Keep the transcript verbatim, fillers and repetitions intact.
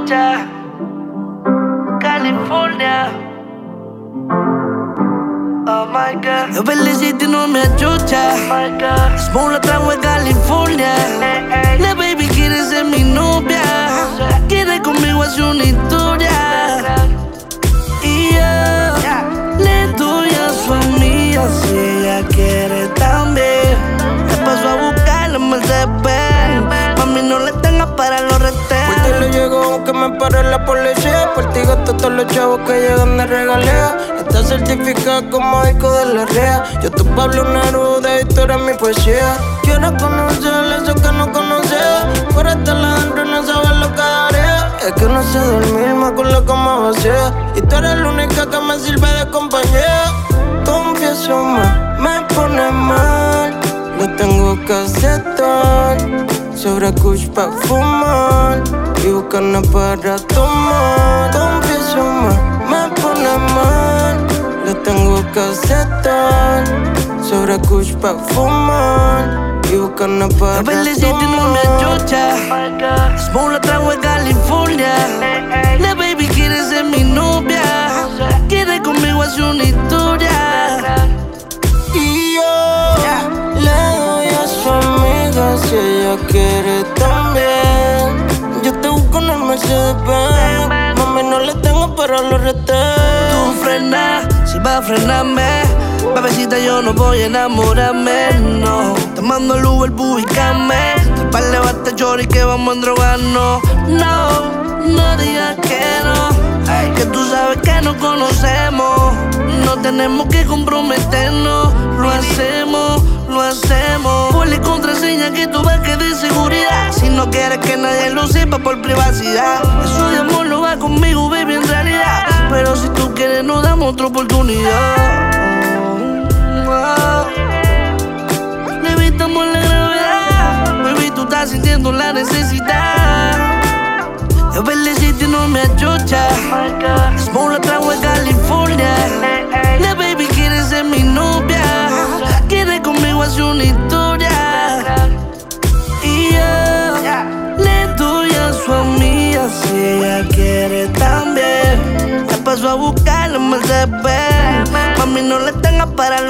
Georgia, California. Oh my God. Yo felicito y no me achucha. Oh my God. Smoke la trajo en California. Hey, hey. La baby quiere ser mi novia. Quiere conmigo hacer una historia. Y yo Yeah. le doy a su amiga si ella quiere también. Te paso a buscar en Mercedes. Mami, no le tengas para los Por ti retenes. le llego aunque me pare la policía. Por ti gasto todos los chavos que llegan de regalía. Está certificada como disco de la R E A. Yo tu Pablo Neruda y tú eres mi poesía. Quiero conocer eso que no conocía. Por estar adentro no sabes lo que haría. Es que no sé dormir, me acuerdo como vacía. Y tú eres la única que me sirve de compañía. Confieso más, me pone mal. Lo tengo que aceptar. Sobre kush pa' fumar y buscarnos para tomar. Confieso más, me pone mal. Lo tengo que aceptar. Sobre kush pa' fumar y buscarnos para Yo tomar. felicito y no me achucha. Oh my God. Smoke la trajo en California. Hey, hey. La baby quiere ser mi novia. Quiere conmigo hacer una historia. Y yo le doy a su amiga si ella quiere también. Yo te busco en el Mercedes-Benz. Mami, no le tengo para los retenes. Tú frena, si vas a frenarme. Bebecita, yo no voy a enamorarme, no. Te mando el Uber, ubícame. Trepale basta chori que vamos a endrogarnos. No, no digas que no. Ay, que tú sabes que nos conocemos. No tenemos que comprometernos. Lo hacemos, lo hacemos. Ponle contraseña que tú vas que de seguridad. Si no quieres que nadie lo sepa por privacidad. Eso de amor lo va conmigo, baby, en realidad. Pero si tú quieres nos damos otra oportunidad. Oh, oh. Le evitamos la gravedad. Baby, tú estás sintiendo la necesidad. Yo felicito y no me achucha. Oh my God. Smoke la trajo en California. Hey, hey. La baby quiere ser mi novia. Quiere conmigo hacer una historia. Y yo Yeah. le doy a su amiga si ella quiere también. Te paso a buscar en Mercedes. Mami, no le tengas para